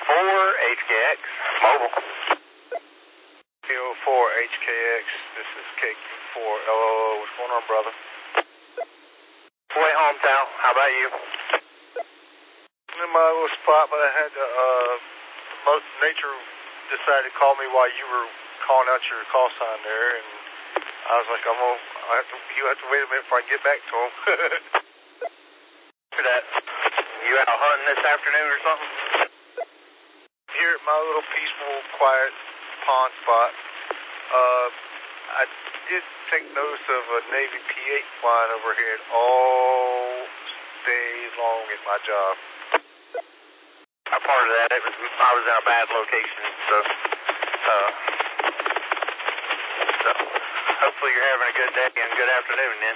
KO4HKX, mobile. KO4HKX, this is KQ4LOO. What's going on, brother? Way home, pal. How about you? I'm in my little spot, but I had to, nature decided to call me while you were calling out your call sign there, and I was like, you have to wait a minute before I get back to him. For that, you out hunting this afternoon or something? Here at my little peaceful, quiet pond spot, I did take notice of a Navy P-8 flying overhead all day long at my job. A part of that, I was in a bad location, so hopefully you're having a good day and good afternoon then.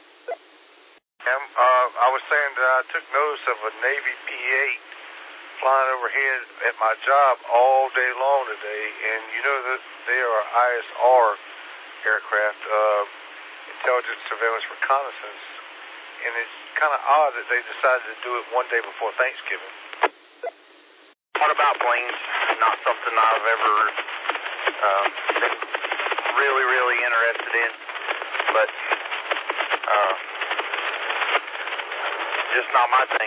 I was saying that I took notice of a Navy P-8 flying overhead at my job all day long today, and you know that they are ISR aircraft, intelligence, surveillance, reconnaissance, and it's kind of odd that they decided to do it one day before Thanksgiving. What about planes? Not something I've ever been really interested in, but just not my thing.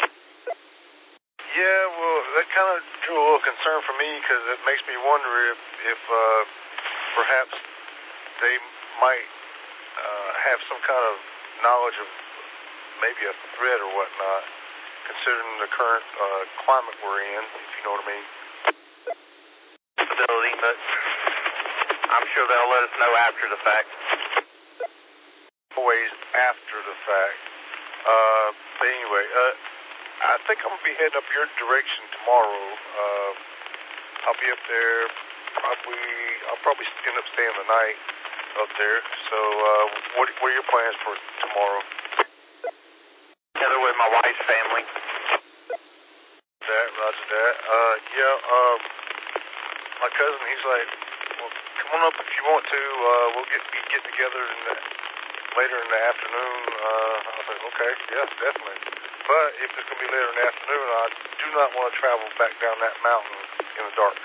Yeah, well, that kind of drew a little concern for me because it makes me wonder if perhaps they might have some kind of knowledge of maybe a threat or whatnot, considering the current climate we're in, if you know what I mean. Possibility, but I'm sure they'll let us know after the fact. Always after the fact. But anyway, I think I'm going to be heading up your direction tomorrow. I'll be up there I'll probably end up staying the night up there. So, what are your plans for tomorrow? Together with my wife's family. Roger that. My cousin, he's like, well, come on up if you want to. We'll get together later in the afternoon. I was like, okay, yes, definitely. But if it's going to be later in the afternoon, I do not want to travel back down that mountain in the dark.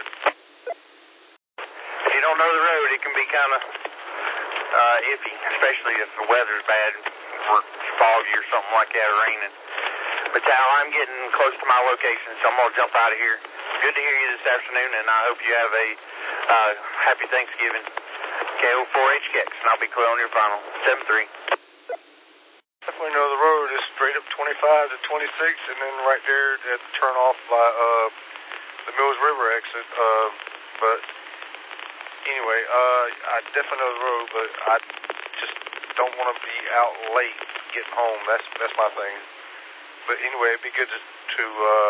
If you don't know the road, it can be kind of iffy, especially if the weather's bad or foggy or something like that, or raining. But Tal, I'm getting close to my location, so I'm going to jump out of here. Good to hear you this afternoon, and I hope you have a happy Thanksgiving. KO4HKX, and I'll be clear on your final. 7-3. Definitely know the road is straight up 25 to 26, and then right there at the turn off by the Mills River exit. But anyway, I definitely know the road, but I just don't want to be out late getting home. That's my thing. But anyway, it'd be good to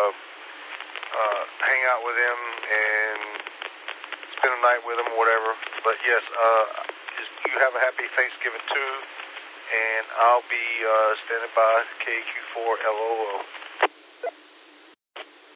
hang out with him and spend a night with him or whatever. But yes, you have a happy Thanksgiving too, and I'll be standing by KQ4LOO.